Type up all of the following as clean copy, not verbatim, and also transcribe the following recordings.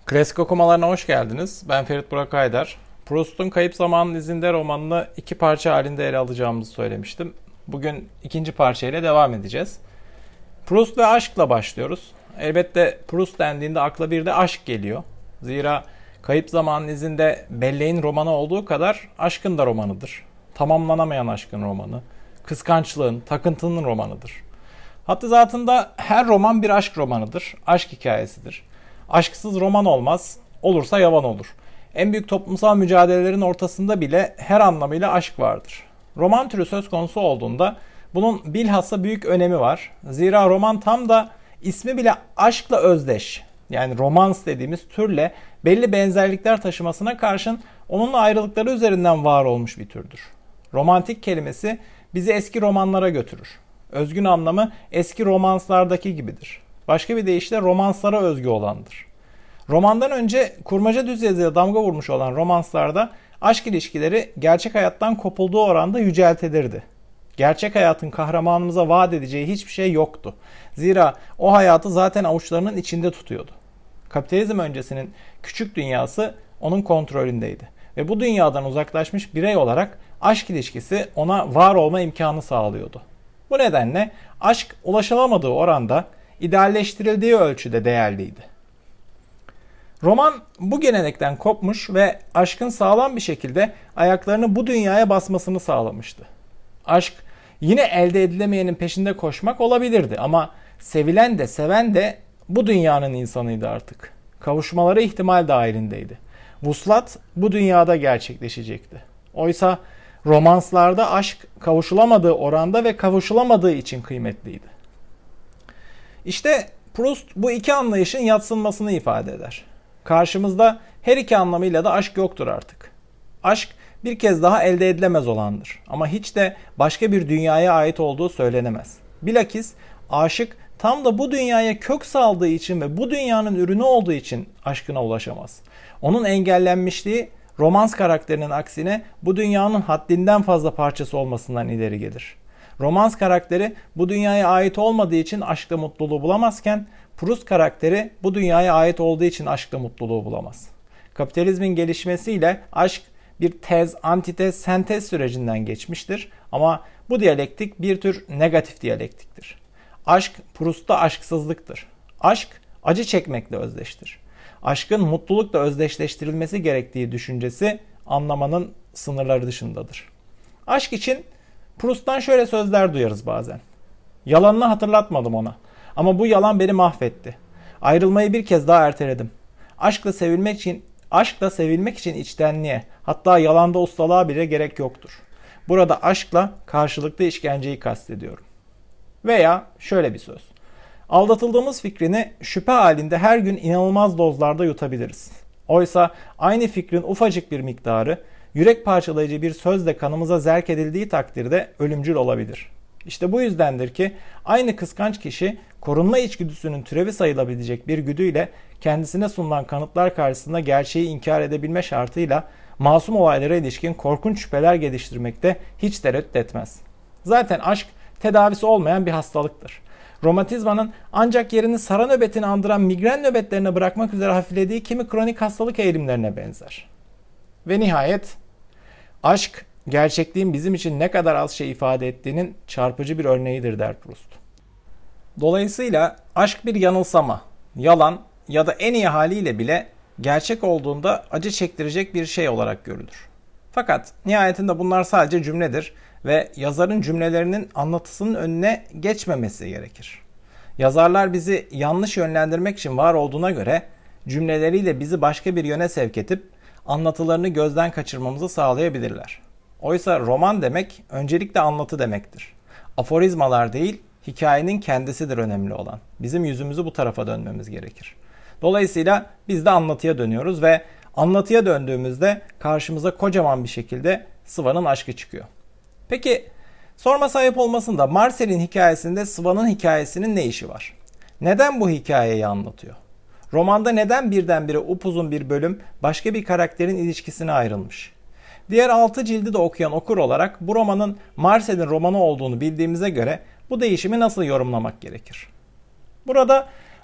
Klasik okumalarına hoş geldiniz. Ben Ferit Burak Aydar. Proust'un Kayıp Zamanın İzinde romanını iki parça halinde ele alacağımızı söylemiştim. Bugün ikinci parçayla devam edeceğiz. Proust ve aşkla başlıyoruz. Elbette Proust dendiğinde akla bir de aşk geliyor. Zira Kayıp Zamanın İzinde belleğin romanı olduğu kadar aşkın da romanıdır. Tamamlanamayan aşkın romanı, kıskançlığın, takıntının romanıdır. Hatta zatında her roman bir aşk romanıdır, aşk hikayesidir. Aşksız roman olmaz, olursa yavan olur. En büyük toplumsal mücadelelerin ortasında bile her anlamıyla aşk vardır. Roman türü söz konusu olduğunda bunun bilhassa büyük önemi var. Zira roman tam da ismi bile aşkla özdeş. Yani romans dediğimiz türle belli benzerlikler taşımasına karşın onunla ayrılıkları üzerinden var olmuş bir türdür. Romantik kelimesi bizi eski romanlara götürür. Özgün anlamı eski romanslardaki gibidir. Başka bir deyişle romanslara özgü olandır. Romandan önce kurmaca düz yazıya damga vurmuş olan romanslarda aşk ilişkileri gerçek hayattan kopulduğu oranda yüceltilirdi. Gerçek hayatın kahramanımıza vaat edeceği hiçbir şey yoktu. Zira o hayatı zaten avuçlarının içinde tutuyordu. Kapitalizm öncesinin küçük dünyası onun kontrolündeydi. Ve bu dünyadan uzaklaşmış birey olarak aşk ilişkisi ona var olma imkanı sağlıyordu. Bu nedenle aşk ulaşılamadığı oranda, idealleştirildiği ölçüde değerliydi. Roman bu gelenekten kopmuş ve aşkın sağlam bir şekilde ayaklarını bu dünyaya basmasını sağlamıştı. Aşk yine elde edilemeyenin peşinde koşmak olabilirdi ama sevilen de seven de bu dünyanın insanıydı artık. Kavuşmaları ihtimal dahilindeydi. Vuslat bu dünyada gerçekleşecekti. Oysa romanslarda aşk kavuşulamadığı oranda ve kavuşulamadığı için kıymetliydi. İşte Proust bu iki anlayışın yadsınmasını ifade eder. Karşımızda her iki anlamıyla da aşk yoktur artık. Aşk bir kez daha elde edilemez olandır. Ama hiç de başka bir dünyaya ait olduğu söylenemez. Bilakis aşık tam da bu dünyaya kök saldığı için ve bu dünyanın ürünü olduğu için aşkına ulaşamaz. Onun engellenmişliği romans karakterinin aksine bu dünyanın haddinden fazla parçası olmasından ileri gelir. Romans karakteri bu dünyaya ait olmadığı için aşkla mutluluğu bulamazken Proust karakteri bu dünyaya ait olduğu için aşkla mutluluğu bulamaz. Kapitalizmin gelişmesiyle aşk bir tez, antitez, sentez sürecinden geçmiştir ama bu diyalektik bir tür negatif diyalektiktir. Aşk Proust'ta aşksızlıktır. Aşk acı çekmekle özdeştir. Aşkın mutlulukla özdeşleştirilmesi gerektiği düşüncesi anlamanın sınırları dışındadır. Aşk için Proust'tan şöyle sözler duyarız bazen. Yalanını hatırlatmadım ona. Ama bu yalan beni mahvetti. Ayrılmayı bir kez daha erteledim. Aşkla sevilmek için içtenliğe, hatta yalanda ustalığa bile gerek yoktur. Burada aşkla karşılıklı işkenceyi kastediyorum. Veya şöyle bir söz. Aldatıldığımız fikrini şüphe halinde her gün inanılmaz dozlarda yutabiliriz. Oysa aynı fikrin ufacık bir miktarı, yürek parçalayıcı bir sözle kanımıza zerk edildiği takdirde ölümcül olabilir. İşte bu yüzdendir ki aynı kıskanç kişi korunma içgüdüsünün türevi sayılabilecek bir güdüyle kendisine sunulan kanıtlar karşısında gerçeği inkar edebilme şartıyla masum olaylara ilişkin korkunç şüpheler geliştirmekte hiç tereddüt etmez. Zaten aşk tedavisi olmayan bir hastalıktır. Romatizmanın ancak yerini sara nöbetini andıran migren nöbetlerine bırakmak üzere hafiflediği kimi kronik hastalık eğilimlerine benzer. Ve nihayet aşk gerçekliğin bizim için ne kadar az şey ifade ettiğinin çarpıcı bir örneğidir der Proust. Dolayısıyla aşk bir yanılsama, yalan ya da en iyi haliyle bile gerçek olduğunda acı çektirecek bir şey olarak görülür. Fakat nihayetinde bunlar sadece cümledir ve yazarın cümlelerinin anlatısının önüne geçmemesi gerekir. Yazarlar bizi yanlış yönlendirmek için var olduğuna göre cümleleriyle bizi başka bir yöne sevk edip anlatılarını gözden kaçırmamızı sağlayabilirler. Oysa roman demek öncelikle anlatı demektir. Aforizmalar değil, hikayenin kendisidir önemli olan. Bizim yüzümüzü bu tarafa dönmemiz gerekir. Dolayısıyla biz de anlatıya dönüyoruz ve anlatıya döndüğümüzde karşımıza kocaman bir şekilde Sıva'nın aşkı çıkıyor. Peki sorma sahip olmasın da Marcel'in hikayesinde Sıva'nın hikayesinin ne işi var? Neden bu hikayeyi anlatıyor? Romanda neden birdenbire upuzun bir bölüm başka bir karakterin ilişkisine ayrılmış? Diğer 6 cildi de okuyan okur olarak bu romanın Marcel'in romanı olduğunu bildiğimize göre bu değişimi nasıl yorumlamak gerekir? Burada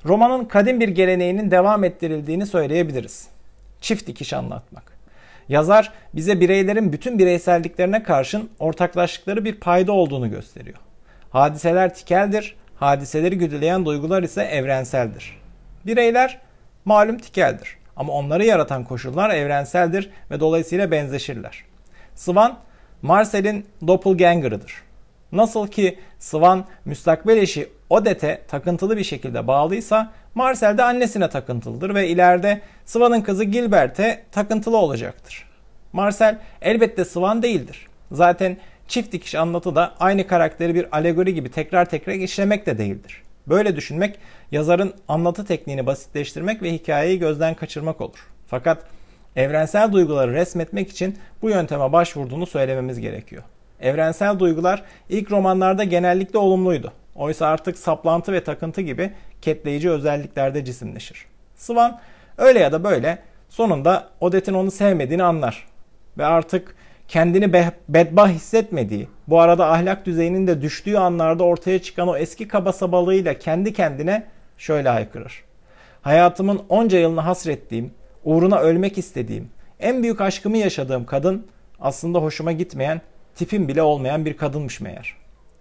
Romanın kadim bir geleneğinin devam ettirildiğini söyleyebiliriz. Çift dikiş anlatmak. Yazar bize bireylerin bütün bireyselliklerine karşın ortaklaştıkları bir payda olduğunu gösteriyor. Hadiseler tikeldir, hadiseleri güdüleyen duygular ise evrenseldir. Bireyler malum tikeldir ama onları yaratan koşullar evrenseldir ve dolayısıyla benzeşirler. Swan, Marcel'in doppelganger'ıdır. Nasıl ki Swan müstakbel eşi Odette'e takıntılı bir şekilde bağlıysa, Marcel de annesine takıntılıdır ve ileride Swan'ın kızı Gilbert'e takıntılı olacaktır. Marcel elbette Swan değildir. Zaten çift dikiş anlatı da aynı karakteri bir alegori gibi tekrar tekrar işlemek de değildir. Böyle düşünmek yazarın anlatı tekniğini basitleştirmek ve hikayeyi gözden kaçırmak olur. Fakat evrensel duyguları resmetmek için bu yönteme başvurduğunu söylememiz gerekiyor. Evrensel duygular ilk romanlarda genellikle olumluydu. Oysa artık saplantı ve takıntı gibi ketleyici özelliklerde cisimleşir. Swan öyle ya da böyle sonunda Odette'in onu sevmediğini anlar. Ve artık kendini bedbah hissetmediği, bu arada ahlak düzeyinin de düştüğü anlarda ortaya çıkan o eski kaba sabalığıyla kendi kendine şöyle haykırır. Hayatımın onca yılını hasrettiğim, uğruna ölmek istediğim, en büyük aşkımı yaşadığım kadın aslında hoşuma gitmeyen, tipim bile olmayan bir kadınmış meğer.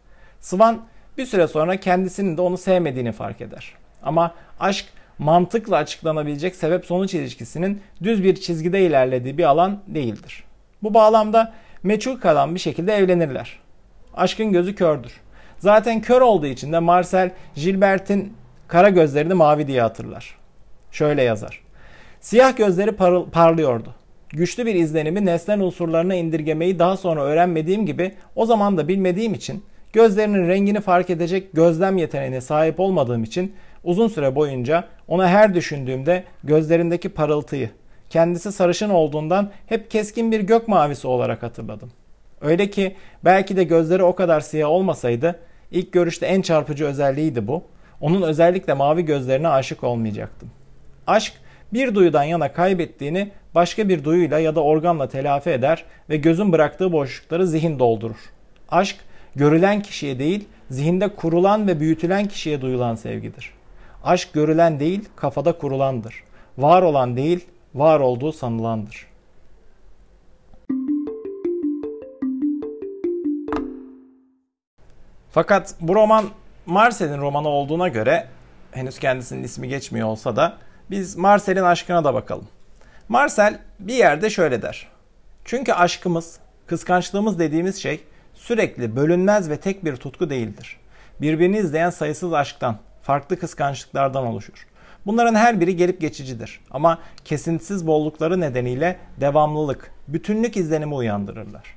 Swan bir süre sonra kendisinin de onu sevmediğini fark eder. Ama aşk mantıkla açıklanabilecek sebep-sonuç ilişkisinin düz bir çizgide ilerlediği bir alan değildir. Bu bağlamda meçhul kalan bir şekilde evlenirler. Aşkın gözü kördür. Zaten kör olduğu için de Marcel, Gilbert'in kara gözlerini mavi diye hatırlar. Şöyle yazar. Siyah gözleri parlıyordu. Güçlü bir izlenimi nesnel unsurlarına indirgemeyi daha sonra öğrenmediğim gibi o zaman da bilmediğim için, gözlerinin rengini fark edecek gözlem yeteneğine sahip olmadığım için uzun süre boyunca ona her düşündüğümde gözlerindeki parıltıyı, kendisi sarışın olduğundan hep keskin bir gök mavisi olarak hatırladım. Öyle ki belki de gözleri o kadar siyah olmasaydı, ilk görüşte en çarpıcı özelliğiydi bu. Onun özellikle mavi gözlerine aşık olmayacaktım. Aşk bir duyudan yana kaybettiğini başka bir duyuyla ya da organla telafi eder ve gözün bıraktığı boşlukları zihin doldurur. Aşk görülen kişiye değil, zihinde kurulan ve büyütülen kişiye duyulan sevgidir. Aşk görülen değil, kafada kurulandır. Var olan değil, var olduğu sanılandır. Fakat bu roman Marcel'in romanı olduğuna göre, henüz kendisinin ismi geçmiyor olsa da, biz Marcel'in aşkına da bakalım. Marcel bir yerde şöyle der. Çünkü aşkımız, kıskançlığımız dediğimiz şey sürekli bölünmez ve tek bir tutku değildir. Birbirini izleyen sayısız aşktan, farklı kıskançlıklardan oluşur. Bunların her biri gelip geçicidir ama kesintisiz bollukları nedeniyle devamlılık, bütünlük izlenimi uyandırırlar.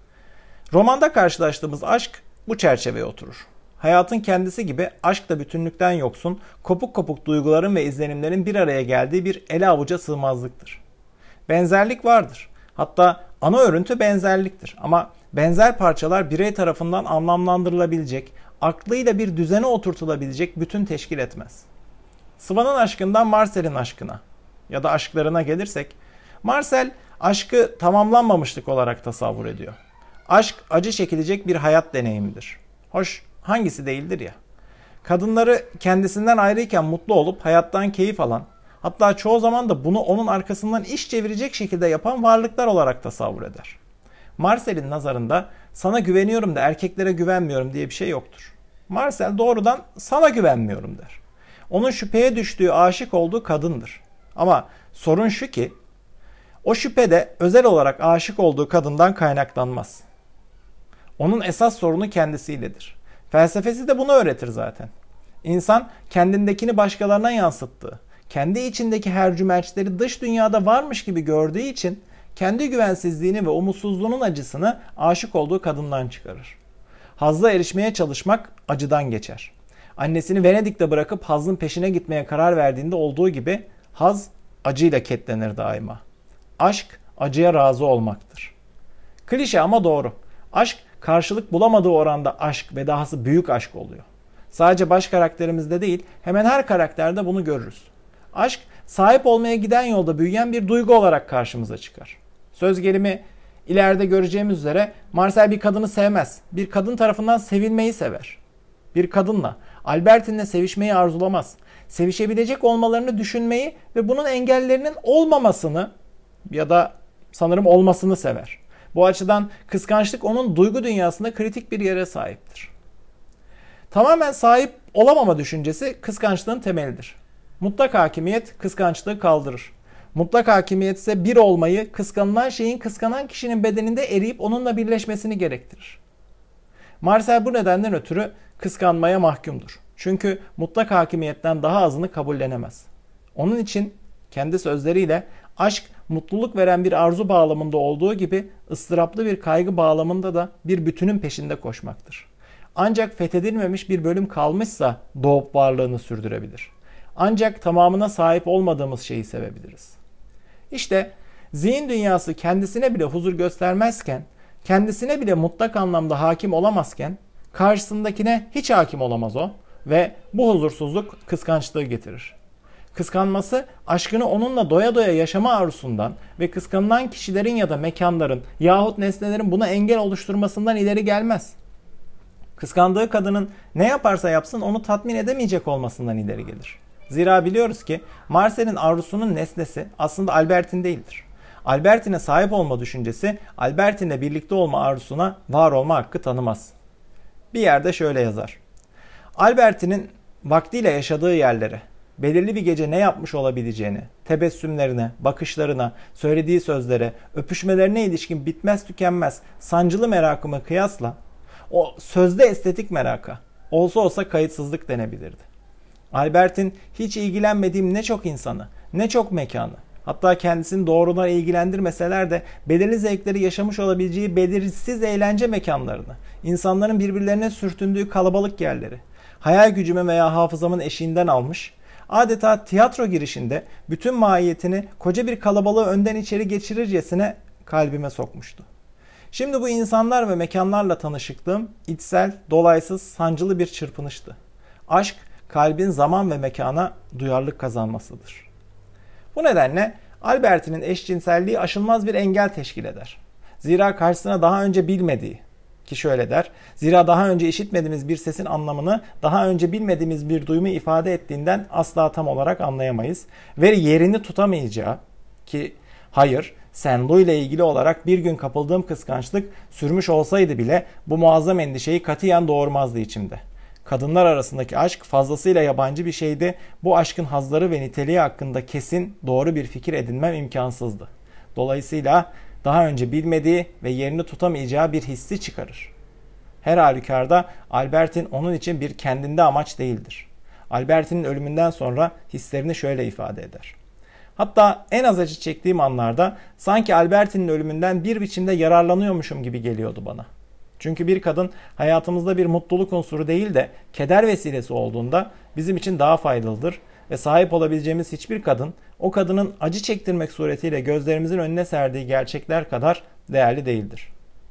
Romanda karşılaştığımız aşk bu çerçeveye oturur. Hayatın kendisi gibi aşk da bütünlükten yoksun, kopuk kopuk duyguların ve izlenimlerin bir araya geldiği bir ele avuca sığmazlıktır. Benzerlik vardır. Hatta ana örüntü benzerliktir. Ama benzer parçalar birey tarafından anlamlandırılabilecek, aklıyla bir düzene oturtulabilecek bütün teşkil etmez. Swan'ın aşkından Marcel'in aşkına ya da aşklarına gelirsek, Marcel aşkı tamamlanmamışlık olarak tasavvur ediyor. Aşk acı çekilecek bir hayat deneyimidir. Hoş, hangisi değildir ya? Kadınları kendisinden ayrıyken mutlu olup hayattan keyif alan, hatta çoğu zaman da bunu onun arkasından iş çevirecek şekilde yapan varlıklar olarak tasavvur eder. Marcel'in nazarında sana güveniyorum da erkeklere güvenmiyorum diye bir şey yoktur. Marcel doğrudan sana güvenmiyorum der. Onun şüpheye düştüğü, aşık olduğu kadındır. Ama sorun şu ki, o şüphe de özel olarak aşık olduğu kadından kaynaklanmaz. Onun esas sorunu kendisiyledir. Felsefesi de bunu öğretir zaten. İnsan kendindekini başkalarına yansıttığı, kendi içindeki hercümerçleri dış dünyada varmış gibi gördüğü için kendi güvensizliğini ve umutsuzluğunun acısını aşık olduğu kadından çıkarır. Hazza erişmeye çalışmak acıdan geçer. Annesini Venedik'te bırakıp hazın peşine gitmeye karar verdiğinde olduğu gibi haz acıyla ketlenir daima. Aşk acıya razı olmaktır. Klişe ama doğru. Aşk karşılık bulamadığı oranda aşk ve dahası büyük aşk oluyor. Sadece baş karakterimizde değil, hemen her karakterde bunu görürüz. Aşk sahip olmaya giden yolda büyüyen bir duygu olarak karşımıza çıkar. Söz gelimi ileride göreceğimiz üzere Marcel bir kadını sevmez. Bir kadın tarafından sevilmeyi sever. Bir kadınla, Albertine'le sevişmeyi arzulamaz. sevişebilecek olmalarını düşünmeyi ve bunun engellerinin olmamasını ya da sanırım olmasını sever. Bu açıdan kıskançlık onun duygu dünyasında kritik bir yere sahiptir. Tamamen sahip olamama düşüncesi kıskançlığın temelidir. Mutlak hakimiyet kıskançlığı kaldırır. Mutlak hakimiyet ise bir olmayı, kıskanılan şeyin kıskanan kişinin bedeninde eriyip onunla birleşmesini gerektirir. Marcel bu nedenden ötürü kıskanmaya mahkumdur. Çünkü mutlak hakimiyetten daha azını kabullenemez. Onun için kendi sözleriyle aşk mutluluk veren bir arzu bağlamında olduğu gibi ıstıraplı bir kaygı bağlamında da bir bütünün peşinde koşmaktır. Ancak fethedilmemiş bir bölüm kalmışsa doğup varlığını sürdürebilir. Ancak tamamına sahip olmadığımız şeyi sevebiliriz. İşte zihin dünyası kendisine bile huzur göstermezken, kendisine bile mutlak anlamda hakim olamazken, karşısındakine hiç hakim olamaz o ve bu huzursuzluk kıskançlığı getirir. Kıskanması aşkını onunla doya doya yaşama arzusundan ve kıskanılan kişilerin ya da mekanların yahut nesnelerin buna engel oluşturmasından ileri gelmez. Kıskandığı kadının ne yaparsa yapsın onu tatmin edemeyecek olmasından ileri gelir. Zira biliyoruz ki Marcel'in arzusunun nesnesi aslında Albertine değildir. Albertine'e sahip olma düşüncesi Albertine'le birlikte olma arzusuna var olma hakkı tanımaz. Bir yerde şöyle yazar. Albertine'in vaktiyle yaşadığı yerlere, belirli bir gece ne yapmış olabileceğini, tebessümlerine, bakışlarına, söylediği sözlere, öpüşmelerine ilişkin bitmez tükenmez sancılı merakımı kıyasla o sözde estetik meraka olsa kayıtsızlık denebilirdi. Albert'in hiç ilgilenmediğim ne çok insanı, ne çok mekanı, hatta kendisini doğrudan ilgilendirmeseler de belirli zevkleri yaşamış olabileceği belirsiz eğlence mekanlarını, insanların birbirlerine sürtündüğü kalabalık yerleri, hayal gücümü veya hafızamın eşiğinden almış, adeta tiyatro girişinde bütün mahiyetini koca bir kalabalığı önden içeri geçirircesine kalbime sokmuştu. Şimdi bu insanlar ve mekanlarla tanışıklığım içsel, dolaysız, sancılı bir çırpınıştı. Aşk, kalbin zaman ve mekana duyarlılık kazanmasıdır. Bu nedenle Albertine'in eşcinselliği aşılmaz bir engel teşkil eder. Zira karşısına daha önce bilmediği, ki şöyle der, zira daha önce işitmediğimiz bir sesin anlamını daha önce bilmediğimiz bir duyumu ifade ettiğinden asla tam olarak anlayamayız. Ve yerini tutamayacağı, ki hayır, Saint-Louis ile ilgili olarak bir gün kapıldığım kıskançlık sürmüş olsaydı bile bu muazzam endişeyi katiyen doğurmazdı içimde. Kadınlar arasındaki aşk fazlasıyla yabancı bir şeydi. Bu aşkın hazları ve niteliği hakkında kesin doğru bir fikir edinmem imkansızdı. Dolayısıyla daha önce bilmediği ve yerini tutamayacağı bir hissi çıkarır. Her halükarda Albertine onun için bir kendinde amaç değildir. Albertine'in ölümünden sonra hislerini şöyle ifade eder. Hatta en az acı çektiğim anlarda sanki Albertine'in ölümünden bir biçimde yararlanıyormuşum gibi geliyordu bana. Çünkü bir kadın hayatımızda bir mutluluk unsuru değil de keder vesilesi olduğunda bizim için daha faydalıdır ve sahip olabileceğimiz hiçbir kadın o kadının acı çektirmek suretiyle gözlerimizin önüne serdiği gerçekler kadar değerli değildir.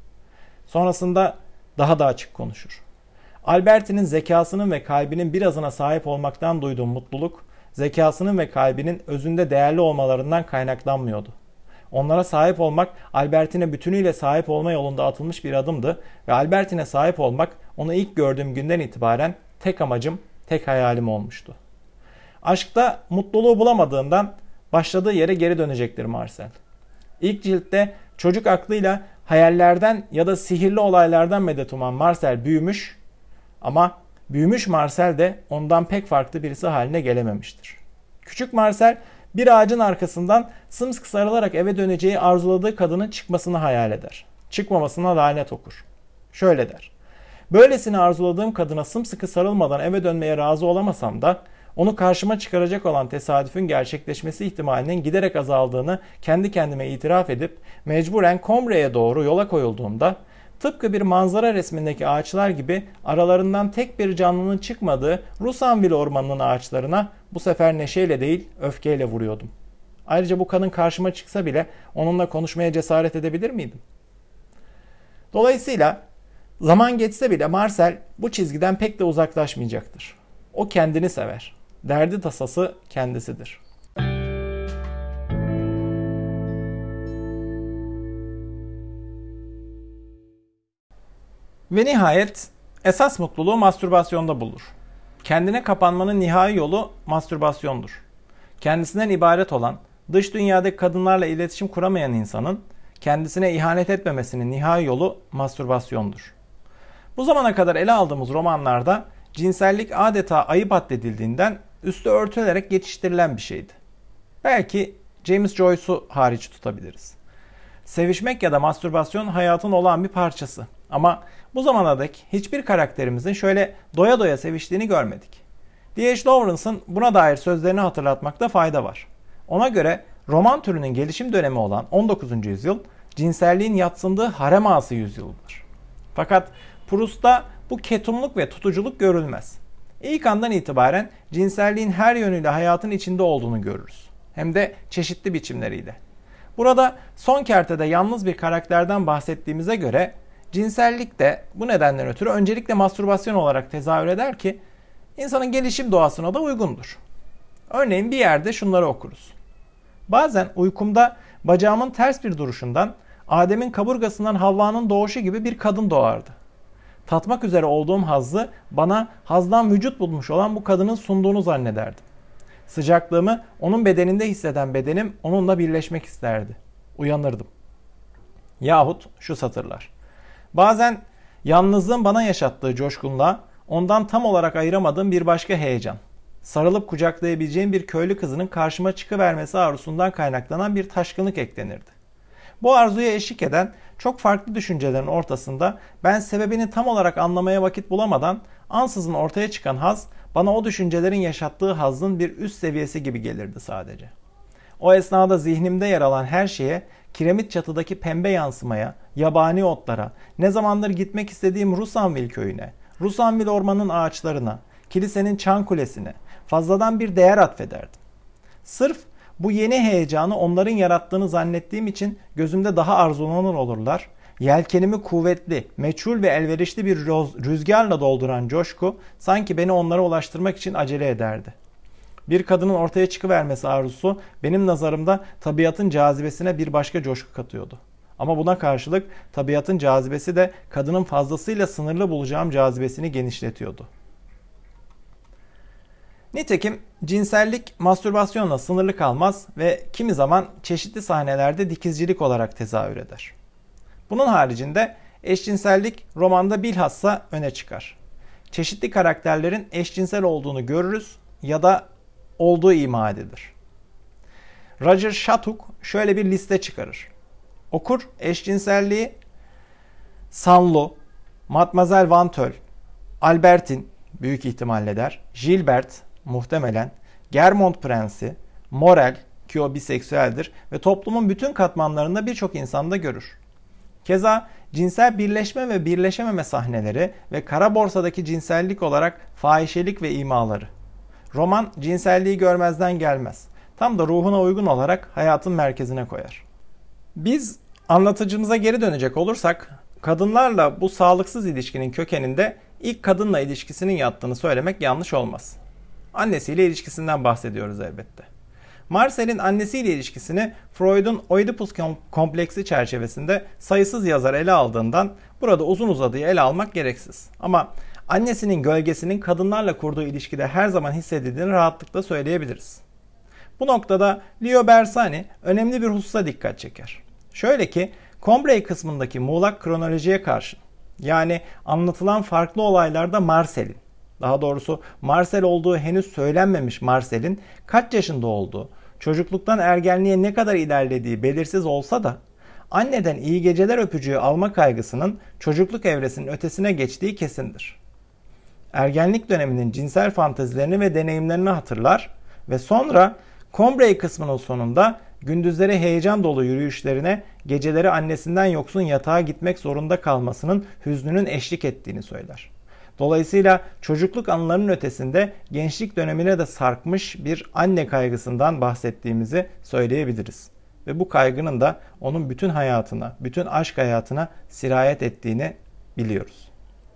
Sonrasında daha da açık konuşur. Albertine'in zekasının ve kalbinin birazına sahip olmaktan duyduğum mutluluk, zekasının ve kalbinin özünde değerli olmalarından kaynaklanmıyordu. Onlara sahip olmak Albertine bütünüyle sahip olma yolunda atılmış bir adımdı ve Albertine sahip olmak onu ilk gördüğüm günden itibaren tek amacım, tek hayalim olmuştu. Aşkta mutluluğu bulamadığından başladığı yere geri dönecektir Marcel. İlk ciltte çocuk aklıyla hayallerden ya da sihirli olaylardan medet uman Marcel büyümüş ama büyümüş Marcel de ondan pek farklı birisi haline gelememiştir. Küçük Marcel bir ağacın arkasından sımsıkı sarılarak eve döneceği arzuladığı kadının çıkmasını hayal eder. Çıkmamasına lanet okur. Şöyle der. Böylesine arzuladığım kadına sımsıkı sarılmadan eve dönmeye razı olamasam da onu karşıma çıkaracak olan tesadüfün gerçekleşmesi ihtimalinin giderek azaldığını kendi kendime itiraf edip mecburen Combre'ye doğru yola koyulduğumda tıpkı bir manzara resmindeki ağaçlar gibi aralarından tek bir canlının çıkmadığı Roussainville ormanının ağaçlarına bu sefer neşeyle değil öfkeyle vuruyordum. Ayrıca bu kadın karşıma çıksa bile onunla konuşmaya cesaret edebilir miydim? Dolayısıyla zaman geçse bile Marcel bu çizgiden pek de uzaklaşmayacaktır. O kendini sever. Derdi tasası kendisidir. Ve nihayet esas mutluluğu mastürbasyonda bulur. kendine kapanmanın nihai yolu mastürbasyondur. Kendisinden ibaret olan, dış dünyadaki kadınlarla iletişim kuramayan insanın kendisine ihanet etmemesinin nihai yolu mastürbasyondur. Bu zamana kadar ele aldığımız romanlarda cinsellik adeta ayıp addedildiğinden üstü örtülerek geçiştirilen bir şeydi. Belki James Joyce'u hariç tutabiliriz. Sevişmek ya da mastürbasyon hayatın olağan bir parçası. Ama bu zamana dek hiçbir karakterimizin şöyle doya doya seviştiğini görmedik. D.H. Lawrence'ın buna dair sözlerini hatırlatmakta fayda var. Ona göre roman türünün gelişim dönemi olan 19. yüzyıl, cinselliğin yadsındığı harem ağası yüzyılıdır. Fakat Proust'ta bu ketumluk ve tutuculuk görülmez. İlk andan itibaren cinselliğin her yönüyle hayatın içinde olduğunu görürüz. Hem de çeşitli biçimleriyle. Burada son kertede yalnız bir karakterden bahsettiğimize göre cinsellik de bu nedenden ötürü öncelikle mastürbasyon olarak tezahür eder ki insanın gelişim doğasına da uygundur. Örneğin bir yerde şunları okuruz. Bazen uykumda bacağımın ters bir duruşundan Adem'in kaburgasından Havva'nın doğuşu gibi bir kadın doğardı. Tatmak üzere olduğum hazzı bana hazdan vücut bulmuş olan bu kadının sunduğunu zannederdim. Sıcaklığımı onun bedeninde hisseden bedenim onunla birleşmek isterdi. Uyanırdım. Yahut şu satırlar. Bazen yalnızlığın bana yaşattığı coşkunluğa ondan tam olarak ayıramadığım bir başka heyecan. Sarılıp kucaklayabileceğim bir köylü kızının karşıma çıkıvermesi arzusundan kaynaklanan bir taşkınlık eklenirdi. Bu arzuya eşlik eden çok farklı düşüncelerin ortasında ben sebebini tam olarak anlamaya vakit bulamadan ansızın ortaya çıkan haz bana o düşüncelerin yaşattığı hazzın bir üst seviyesi gibi gelirdi sadece. O esnada zihnimde yer alan her şeye, kiremit çatıdaki pembe yansımaya, yabani otlara, ne zamandır gitmek istediğim Rusanville köyüne, Rusanville ormanın ağaçlarına, kilisenin çan kulesine fazladan bir değer atfederdim. Sırf bu yeni heyecanı onların yarattığını zannettiğim için gözümde daha arzulanır olurlar. Yelkenimi kuvvetli, meçhul ve elverişli bir rüzgarla dolduran coşku sanki beni onlara ulaştırmak için acele ederdi. Bir kadının ortaya çıkıvermesi arzusu benim nazarımda tabiatın cazibesine bir başka coşku katıyordu. Ama buna karşılık tabiatın cazibesi de kadının fazlasıyla sınırlı bulacağım cazibesini genişletiyordu. Nitekim cinsellik mastürbasyonla sınırlı kalmaz ve kimi zaman çeşitli sahnelerde dikizcilik olarak tezahür eder. Bunun haricinde eşcinsellik romanda bilhassa öne çıkar. Çeşitli karakterlerin eşcinsel olduğunu görürüz ya da olduğu ima edilir. Roger Shattuck şöyle bir liste çıkarır. Okur eşcinselliği Sanlo, Mademoiselle Vanteuil, Albertine büyük ihtimalle der, Gilbert muhtemelen, Germont Prensi, Morel ki o biseksüeldir ve toplumun bütün katmanlarında birçok insanda görür. Keza cinsel birleşme ve birleşememe sahneleri ve kara borsadaki cinsellik olarak fahişelik ve imaları. Roman cinselliği görmezden gelmez. Tam da ruhuna uygun olarak hayatın merkezine koyar. Biz anlatıcımıza geri dönecek olursak, kadınlarla bu sağlıksız ilişkinin kökeninde ilk kadınla ilişkisinin yattığını söylemek yanlış olmaz. Annesiyle ilişkisinden bahsediyoruz elbette. Marcel'in annesiyle ilişkisini Freud'un Oedipus kompleksi çerçevesinde sayısız yazar ele aldığından burada uzun uzadıya ele almak gereksiz. Ama annesinin gölgesinin kadınlarla kurduğu ilişkide her zaman hissedildiğini rahatlıkla söyleyebiliriz. Bu noktada Leo Bersani önemli bir hususa dikkat çeker. Şöyle ki Combray kısmındaki muğlak kronolojiye karşın, yani anlatılan farklı olaylarda Marcel'in, daha doğrusu Marcel olduğu henüz söylenmemiş Marcel'in kaç yaşında olduğu, çocukluktan ergenliğe ne kadar ilerlediği belirsiz olsa da anneden iyi geceler öpücüğü alma kaygısının çocukluk evresinin ötesine geçtiği kesindir. Ergenlik döneminin cinsel fantezilerini ve deneyimlerini hatırlar ve sonra Combray kısmının sonunda gündüzleri heyecan dolu yürüyüşlerine, geceleri annesinden yoksun yatağa gitmek zorunda kalmasının hüznünün eşlik ettiğini söyler. Dolayısıyla çocukluk anılarının ötesinde gençlik dönemine de sarkmış bir anne kaygısından bahsettiğimizi söyleyebiliriz. Ve bu kaygının da onun bütün hayatına, bütün aşk hayatına sirayet ettiğini biliyoruz.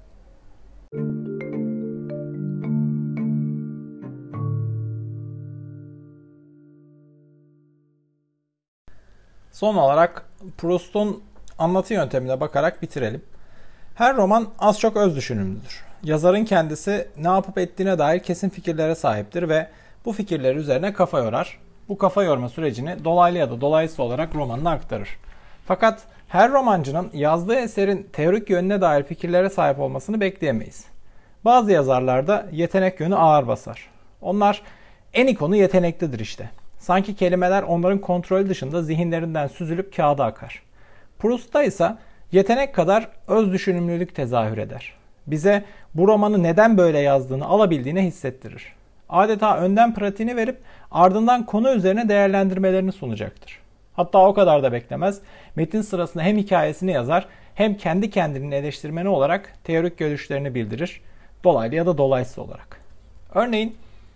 Son olarak Proust'un anlatı yöntemine bakarak bitirelim. Her roman az çok öz düşünümlüdür. yazarın kendisi ne yapıp ettiğine dair kesin fikirlere sahiptir ve bu fikirler üzerine kafa yorar. Bu kafa yorma sürecini dolaylı ya da dolaysız olarak romanına aktarır. Fakat her romancının yazdığı eserin teorik yönüne dair fikirlere sahip olmasını bekleyemeyiz. Bazı yazarlarda yetenek yönü ağır basar. Onlar en ikonu yeteneklidir işte. Sanki kelimeler onların kontrolü dışında zihinlerinden süzülüp kağıda akar. Proust'ta ise yetenek kadar öz düşünümlülük tezahür eder. Bize bu romanı neden böyle yazdığını alabildiğine hissettirir. Adeta önden pratiğini verip ardından konu üzerine değerlendirmelerini sunacaktır. Hatta o kadar da beklemez, metin sırasında hem hikayesini yazar hem kendi kendinin eleştirmeni olarak teorik görüşlerini bildirir, dolaylı ya da dolaysız olarak. Örneğin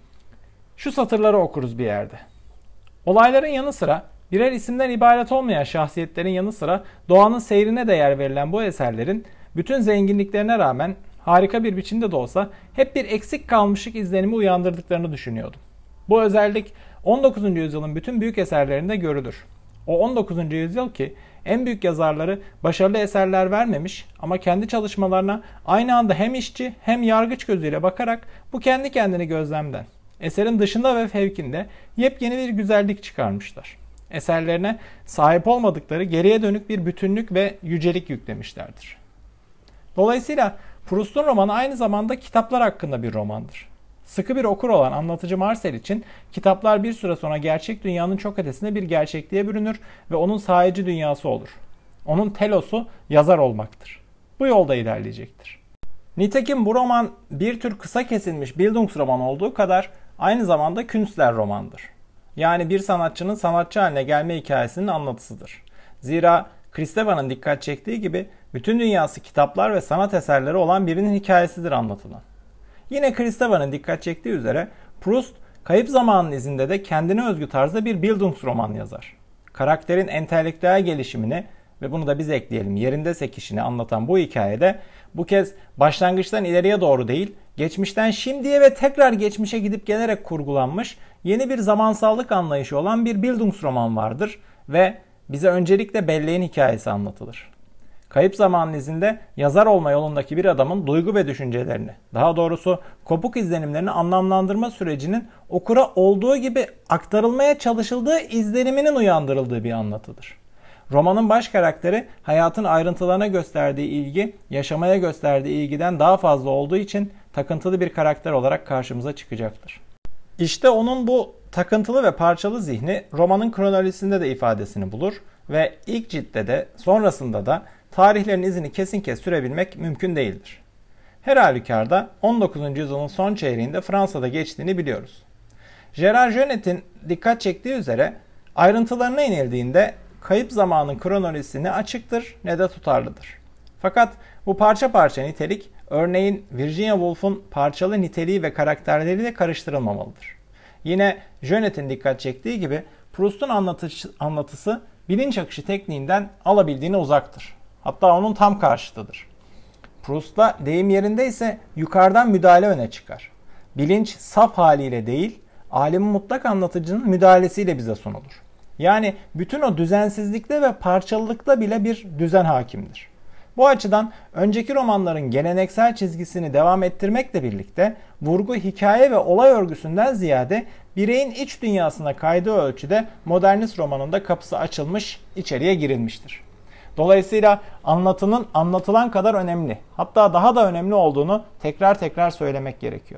şu satırları okuruz bir yerde. Olayların yanı sıra birer isimden ibaret olmayan şahsiyetlerin yanı sıra doğanın seyrine de yer verilen bu eserlerin bütün zenginliklerine rağmen harika bir biçimde de olsa hep bir eksik kalmışlık izlenimi uyandırdıklarını düşünüyordum. Bu özellik 19. yüzyılın bütün büyük eserlerinde görülür. O 19. yüzyıl ki en büyük yazarları başarılı eserler vermemiş ama kendi çalışmalarına aynı anda hem işçi hem yargıç gözüyle bakarak bu kendi kendini gözlemden, eserin dışında ve fevkinde yepyeni bir güzellik çıkarmışlar. Eserlerine sahip olmadıkları geriye dönük bir bütünlük ve yücelik yüklemişlerdir. Dolayısıyla Proust'un romanı aynı zamanda kitaplar hakkında bir romandır. Sıkı bir okur olan anlatıcı Marcel için kitaplar bir süre sonra gerçek dünyanın çok ötesinde bir gerçekliğe bürünür ve onun sahici dünyası olur. Onun telosu yazar olmaktır. Bu yolda ilerleyecektir. Nitekim bu roman bir tür kısa kesilmiş Bildungsroman olduğu kadar aynı zamanda Künstler romandır. Yani bir sanatçının sanatçı haline gelme hikayesinin anlatısıdır. Zira Kristeva'nın dikkat çektiği gibi bütün dünyası kitaplar ve sanat eserleri olan birinin hikayesidir anlatılan. Yine Kristeva'nın dikkat çektiği üzere Proust, Kayıp Zamanın izinde de kendine özgü tarzda bir Bildungsroman yazar. Karakterin entelektüel gelişimini ve bunu da biz ekleyelim yerinde sekişini anlatan bu hikayede bu kez başlangıçtan ileriye doğru değil, geçmişten şimdiye ve tekrar geçmişe gidip gelerek kurgulanmış yeni bir zamansallık anlayışı olan bir Bildungsroman vardır ve bize öncelikle belleğin hikayesi anlatılır. Kayıp Zamanın izinde yazar olma yolundaki bir adamın duygu ve düşüncelerini, daha doğrusu kopuk izlenimlerini anlamlandırma sürecinin okura olduğu gibi aktarılmaya çalışıldığı izleniminin uyandırıldığı bir anlatıdır. Romanın baş karakteri hayatın ayrıntılarına gösterdiği ilgi, yaşamaya gösterdiği ilgiden daha fazla olduğu için takıntılı bir karakter olarak karşımıza çıkacaktır. İşte onun bu takıntılı ve parçalı zihni romanın kronolojisinde de ifadesini bulur ve ilk ciltte de sonrasında da tarihlerin izini kesin kes sürebilmek mümkün değildir. Her halükarda 19. yüzyılın son çeyreğinde Fransa'da geçtiğini biliyoruz. Gérard Junet'in dikkat çektiği üzere ayrıntılarına inildiğinde Kayıp Zamanın kronolojisi ne açıktır ne de tutarlıdır. Fakat bu parça parça nitelik örneğin Virginia Woolf'un parçalı niteliği ve karakterleriyle karıştırılmamalıdır. Yine Junet'in dikkat çektiği gibi Proust'un anlatısı bilinç akışı tekniğinden alabildiğine uzaktır. Hatta onun tam karşıtıdır. Proust'la deyim yerinde ise yukarıdan müdahale öne çıkar. Bilinç saf haliyle değil, alemin mutlak anlatıcının müdahalesiyle bize sunulur. Yani bütün o düzensizlikte ve parçalılıkta bile bir düzen hakimdir. Bu açıdan önceki romanların geleneksel çizgisini devam ettirmekle birlikte vurgu hikaye ve olay örgüsünden ziyade bireyin iç dünyasına kaydığı ölçüde modernist romanında kapısı açılmış, içeriye girilmiştir. Dolayısıyla anlatının anlatılan kadar önemli, hatta daha da önemli olduğunu tekrar tekrar söylemek gerekiyor.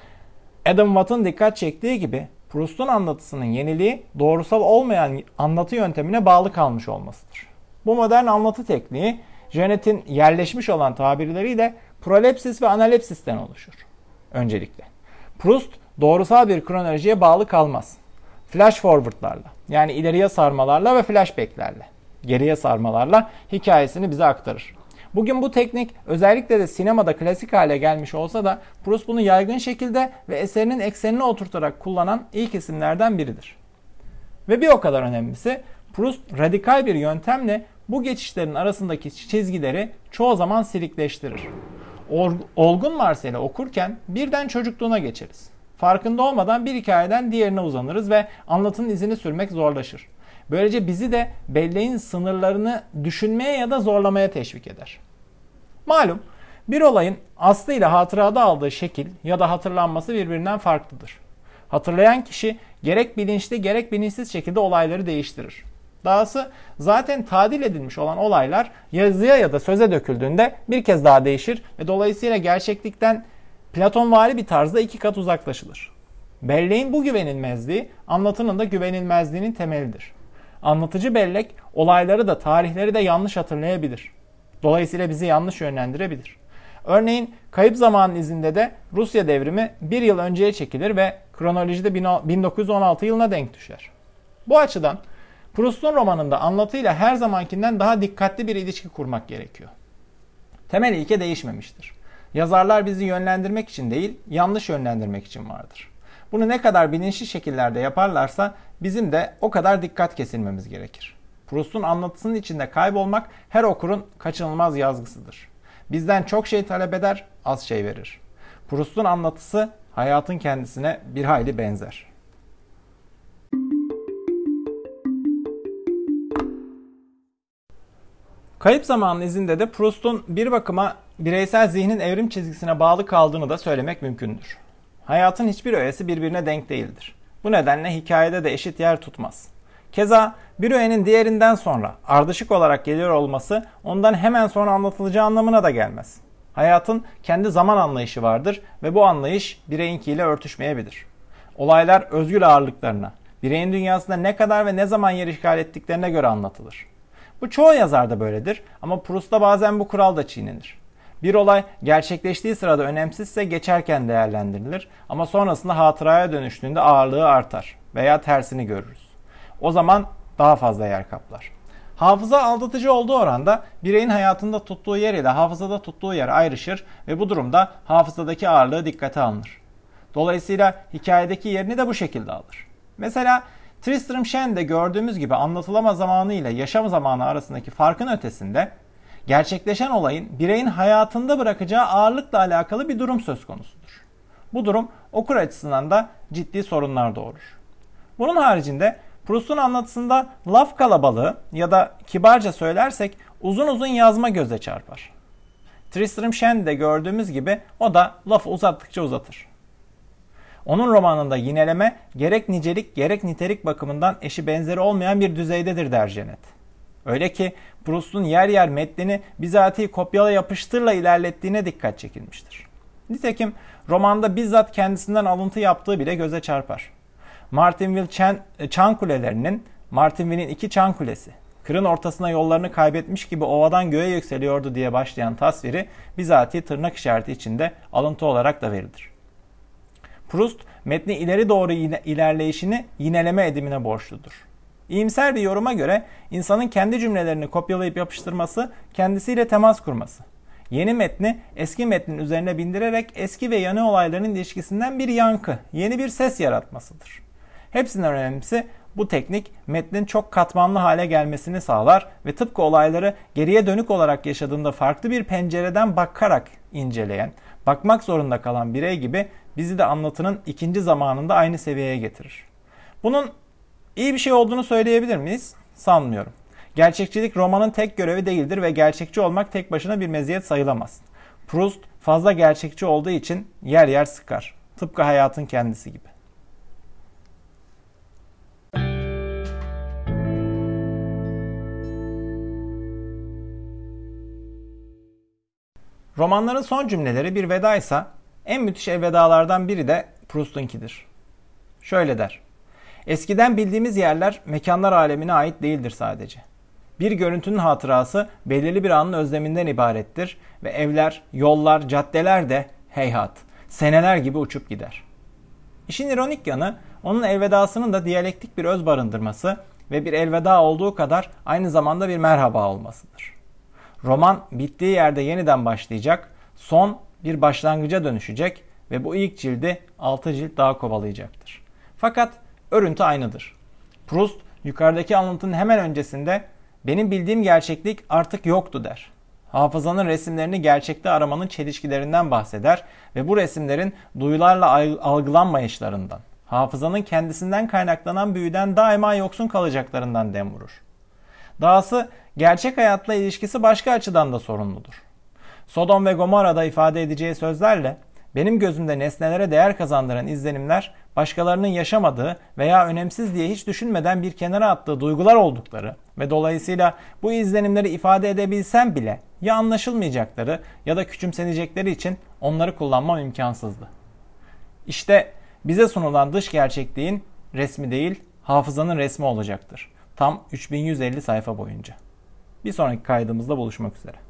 Adam Watt'ın dikkat çektiği gibi Proust'un anlatısının yeniliği doğrusal olmayan anlatı yöntemine bağlı kalmış olmasıdır. Bu modern anlatı tekniği Junet'in yerleşmiş olan tabirleriyle prolepsis ve analepsisten oluşur. Öncelikle Proust doğrusal bir kronolojiye bağlı kalmaz. Flash forward'larla yani ileriye sarmalarla ve flashback'lerle geriye sarmalarla hikayesini bize aktarır. Bugün bu teknik özellikle de sinemada klasik hale gelmiş olsa da Proust bunu yaygın şekilde ve eserinin eksenine oturtarak kullanan ilk isimlerden biridir. Ve bir o kadar önemlisi Proust radikal bir yöntemle bu geçişlerin arasındaki çizgileri çoğu zaman silikleştirir. Olgun Marcel'i okurken birden çocukluğuna geçeriz. Farkında olmadan bir hikayeden diğerine uzanırız ve anlatının izini sürmek zorlaşır. Böylece bizi de belleğin sınırlarını düşünmeye ya da zorlamaya teşvik eder. Malum Bir olayın aslıyla hatırada aldığı şekil ya da hatırlanması birbirinden farklıdır. Hatırlayan kişi gerek bilinçli gerek bilinçsiz şekilde olayları değiştirir. Dahası zaten tadil edilmiş olan olaylar yazıya ya da söze döküldüğünde bir kez daha değişir ve dolayısıyla gerçeklikten Platonvari bir tarzda 2 kat uzaklaşılır. Belleğin bu güvenilmezliği anlatının da güvenilmezliğinin temelidir. Anlatıcı bellek olayları da tarihleri de yanlış hatırlayabilir. Dolayısıyla bizi yanlış yönlendirebilir. Örneğin Kayıp Zamanın izinde de Rusya devrimi 1 yıl önceye çekilir ve kronolojide 1916 yılına denk düşer. Bu açıdan Proust'un romanında anlatıyla her zamankinden daha dikkatli bir ilişki kurmak gerekiyor. Temel ilke değişmemiştir. Yazarlar bizi yönlendirmek için değil, yanlış yönlendirmek için vardır. Bunu ne kadar bilinçli şekillerde yaparlarsa bizim de o kadar dikkat kesilmemiz gerekir. Proust'un anlatısının içinde kaybolmak her okurun kaçınılmaz yazgısıdır. Bizden çok şey talep eder, az şey verir. Proust'un anlatısı hayatın kendisine bir hayli benzer. Kayıp Zamanın izinde de Proust'un bir bakıma bireysel zihnin evrim çizgisine bağlı kaldığını da söylemek mümkündür. Hayatın hiçbir öğesi birbirine denk değildir. Bu nedenle hikayede de eşit yer tutmaz. Keza bir öğenin diğerinden sonra ardışık olarak geliyor olması ondan hemen sonra anlatılacağı anlamına da gelmez. Hayatın kendi zaman anlayışı vardır ve bu anlayış bireyinkiyle örtüşmeyebilir. Olaylar özgül ağırlıklarına, bireyin dünyasında ne kadar ve ne zaman yer işgal ettiklerine göre anlatılır. Bu çoğu yazarda böyledir ama Proust'ta bazen bu kural da çiğnenir. Bir olay gerçekleştiği sırada önemsizse geçerken değerlendirilir ama sonrasında hatıraya dönüştüğünde ağırlığı artar veya tersini görürüz. O zaman daha fazla yer kaplar. Hafıza aldatıcı olduğu oranda bireyin hayatında tuttuğu yer ile hafızada tuttuğu yer ayrışır ve bu durumda hafızadaki ağırlığı dikkate alınır. Dolayısıyla hikayedeki yerini de bu şekilde alır. Mesela Tristram Shandy'de gördüğümüz gibi anlatılama zamanı ile yaşam zamanı arasındaki farkın ötesinde gerçekleşen olayın bireyin hayatında bırakacağı ağırlıkla alakalı bir durum söz konusudur. Bu durum okur açısından da ciddi sorunlar doğurur. Bunun haricinde Proust'un anlatısında laf kalabalığı ya da kibarca söylersek uzun uzun yazma göze çarpar. Tristram Shandy'de gördüğümüz gibi o da lafı uzattıkça uzatır. Onun romanında yineleme gerek nicelik gerek nitelik bakımından eşi benzeri olmayan bir düzeydedir der Genet. Öyle ki Proust'un yer yer metnini bizatihi kopyala yapıştırla ilerlettiğine dikkat çekilmiştir. Nitekim romanda bizzat kendisinden alıntı yaptığı bile göze çarpar. Martinville çan kulelerinin, Martinville'in 2 çan kulesi, kırın ortasına yollarını kaybetmiş gibi ovadan göğe yükseliyordu diye başlayan tasviri bizatihi tırnak işareti içinde alıntı olarak da verilir. Proust metni ileri doğru ilerleyişini yineleme edimine borçludur. İyimser bir yoruma göre insanın kendi cümlelerini kopyalayıp yapıştırması, kendisiyle temas kurması. Yeni metni eski metnin üzerine bindirerek eski ve yeni olayların ilişkisinden bir yankı, yeni bir ses yaratmasıdır. Hepsinden önemlisi bu teknik metnin çok katmanlı hale gelmesini sağlar ve tıpkı olayları geriye dönük olarak yaşadığında farklı bir pencereden bakarak inceleyen, bakmak zorunda kalan birey gibi bizi de anlatının ikinci zamanında aynı seviyeye getirir. Bunun iyi bir şey olduğunu söyleyebilir miyiz? Sanmıyorum. Gerçekçilik romanın tek görevi değildir ve gerçekçi olmak tek başına bir meziyet sayılamaz. Proust fazla gerçekçi olduğu için yer yer sıkar. Tıpkı hayatın kendisi gibi. Romanların son cümleleri bir vedaysa en müthiş elvedalardan biri de Proust'unkidir. Şöyle der: eskiden bildiğimiz yerler mekanlar alemine ait değildir sadece. Bir görüntünün hatırası belirli bir anın özleminden ibarettir ve evler, yollar, caddeler de heyhat, seneler gibi uçup gider. İşin ironik yanı onun elvedasının da diyalektik bir öz barındırması ve bir elveda olduğu kadar aynı zamanda bir merhaba olmasıdır. Roman bittiği yerde yeniden başlayacak, son bir başlangıca dönüşecek ve bu ilk cildi 6 cilt daha kovalayacaktır. Fakat örüntü aynıdır. Proust yukarıdaki anlatının hemen öncesinde benim bildiğim gerçeklik artık yoktu der. Hafızanın resimlerini gerçekte aramanın çelişkilerinden bahseder ve bu resimlerin duyularla algılanmayışlarından, hafızanın kendisinden kaynaklanan büyüden daima yoksun kalacaklarından dem vurur. Dahası gerçek hayatla ilişkisi başka açıdan da sorunludur. Sodom ve Gomorra'da ifade edeceği sözlerle benim gözümde nesnelere değer kazandıran izlenimler başkalarının yaşamadığı veya önemsiz diye hiç düşünmeden bir kenara attığı duygular oldukları ve dolayısıyla bu izlenimleri ifade edebilsem bile ya anlaşılmayacakları ya da küçümsenecekleri için onları kullanmam imkansızdı. İşte bize sunulan dış gerçekliğin resmi değil, hafızanın resmi olacaktır. Tam 3150 sayfa boyunca. Bir sonraki kaydımızda buluşmak üzere.